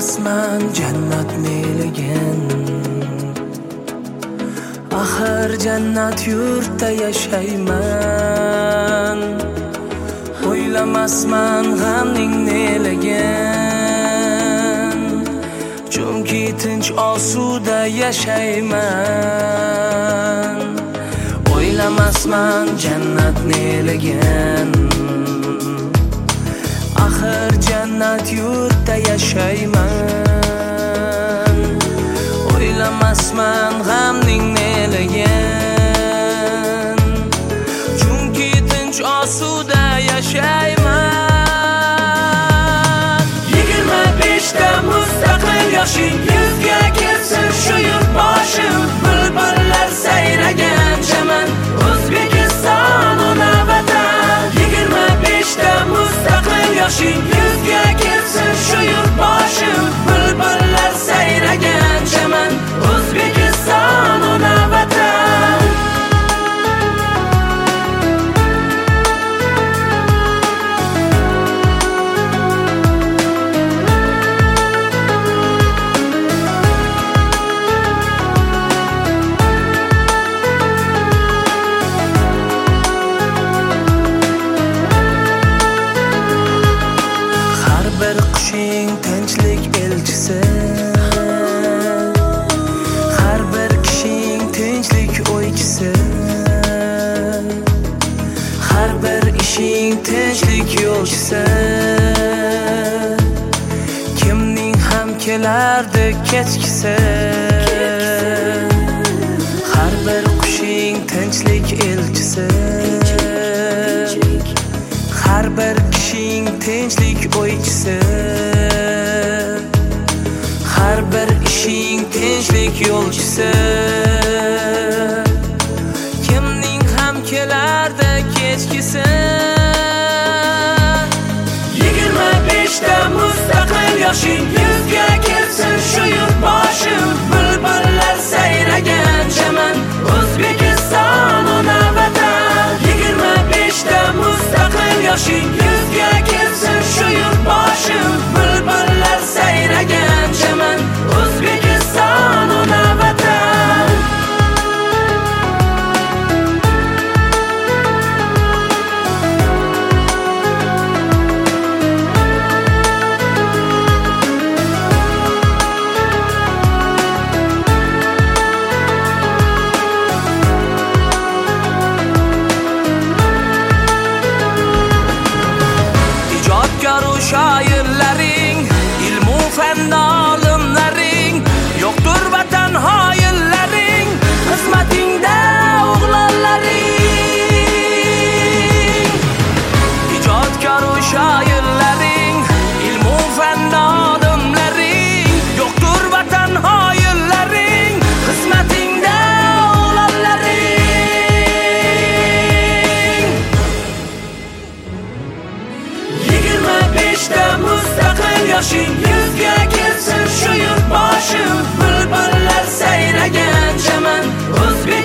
O'ylamasman jannat meyligan, axir jannat yurtda yashayman. O'ylamasman g'amning neyligan, chunki tinch osuda yashayman. O'ylamasman jannat neyligan, axir jannat yurtda yashayman. O'ylamasman g'amning neyligan, chunki tinch osuda yashayman. 25 ta mustaqil yoshing yuzga kelsin shu yurt boshim. Bulbullar sayragan chaman O'zbekiston ona vatan. 25 ta mustaqil yoshing yuzga kelsin shu yurt boshim. Bulbullar sayragan chaman O'zbekiston ona vatan. Qushing tinchlik elchisi, har bir kishing tinchlik o'ychisi, har bir ishing tinchlik yo'lchisi. Kimning ham kelardi kechkisi, har bir qushing tinchlik elchisi, har bir kishing tinchlik o'ychisi, har bir ishing tinchlik yo'lchisi. Kimning ham kelardi kechkisi. 25 ta mustaqil yoshing yuzga kelsin shu yurt boshim. Bulbullar sayragan chaman O'zbekiston ona vatan. 25 ta mustaqil yoshing yuzga kelsin shu yurt boshim. Bulbullar sayragan chaman O'zbekiston ona vatan. Shoirlaring, ilmu fan olimlaring, yo'qdir vatan hoyillaring, xizmatingda o'g'lonlaring. Ijodkor shoirlaring, ilmu fan olimlaring, yo'qdir vatan hoyillaring, xizmatingda o'g'lonlaring. 25 ta mustaqil yoshing yuzga kelsin shu yurt boshim. Bulbullar sayragan chaman O'zbekiston